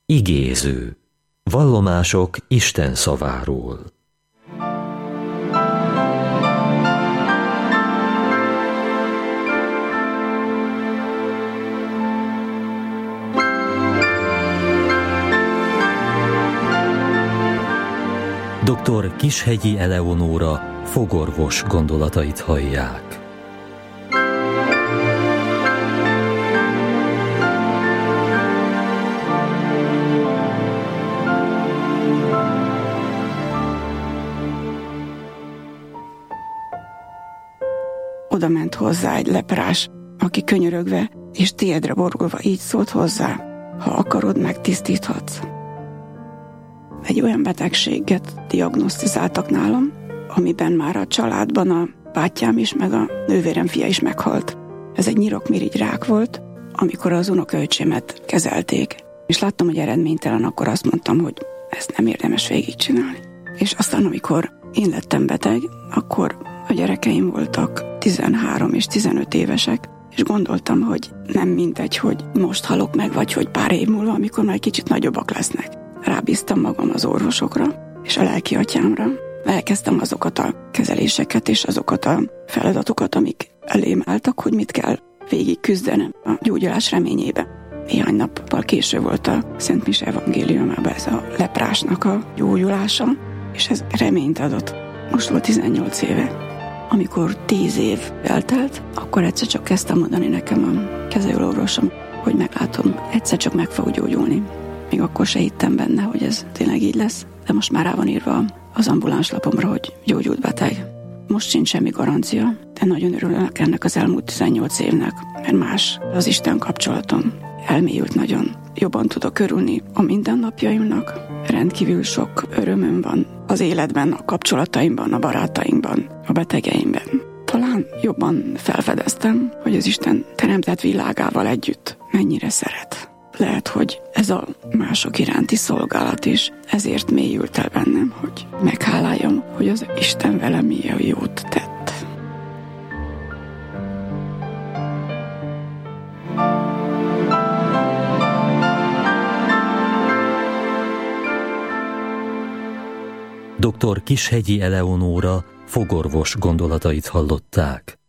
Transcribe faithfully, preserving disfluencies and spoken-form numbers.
Igéző. Vallomások Isten szaváról. doktor Kishegyi Eleonóra fogorvos gondolatait hallják. Oda ment hozzá egy leprás, aki könyörögve és tiédre borulva így szólt hozzá: ha akarod, megtisztíthatsz. Egy olyan betegséget diagnosztizáltak nálam, amiben már a családban a bátyám is, meg a nővérem fia is meghalt. Ez egy nyirokmirigy rák volt. Amikor az unokaöcsémet kezelték, és láttam, hogy eredménytelen, akkor azt mondtam, hogy ezt nem érdemes végigcsinálni. És aztán, amikor én lettem beteg, akkor a gyerekeim voltak tizenhárom és tizenöt évesek, és gondoltam, hogy nem mindegy, hogy most halok meg, vagy hogy pár év múlva, amikor már egy kicsit nagyobbak lesznek. Rábíztam magam az orvosokra és a lelki atyámra. Elkezdtem azokat a kezeléseket és azokat a feladatokat, amik elém álltak, hogy mit kell végig küzdenem a gyógyulás reményébe. Néhány nappal később volt a Szent Mise evangéliumában ez a leprásnak a gyógyulása, és ez reményt adott. Most volt tizennyolc éve. Amikor tíz év eltelt, akkor egyszer csak kezdtem mondani nekem a kezelőorvosom, hogy meglátom, egyszer csak meg fog gyógyulni. Még akkor se hittem benne, hogy ez tényleg így lesz, de most már rá van írva az ambuláns lapomra, hogy gyógyult beteg. Most sincs semmi garancia, de nagyon örülök ennek az elmúlt tizennyolc évnek, mert más az Isten kapcsolatom. Elmélyült nagyon. Jobban tudok örülni a mindennapjaimnak. Rendkívül sok örömöm van az életben, a kapcsolataimban, a barátainkban, a betegeimben. Talán jobban felfedeztem, hogy az Isten teremtett világával együtt mennyire szeret. Lehet, hogy ez a mások iránti szolgálat is ezért mélyült el bennem, hogy megháláljam, hogy az Isten velem milyen jót tett. doktor Kishegyi Eleonóra fogorvos gondolatait hallották.